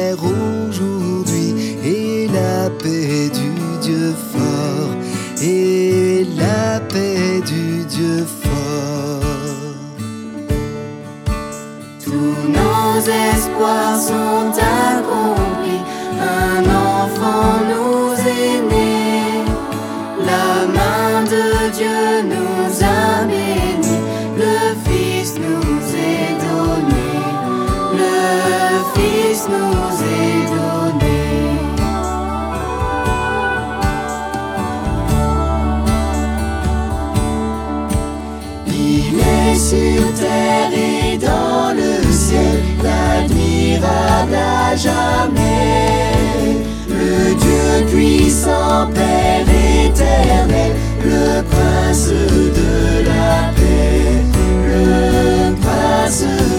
terre aujourd'hui, et la paix du Dieu fort, et la paix du Dieu fort. Tous nos espoirs sont accomplis, un enfant nous est né, la main de Dieu nous a bénis, le Fils nous est donné, le Fils nous est donné. Il est sur terre et dans le ciel, l'admirable à jamais, le Dieu puissant, Père éternel, le Prince de la paix, le Prince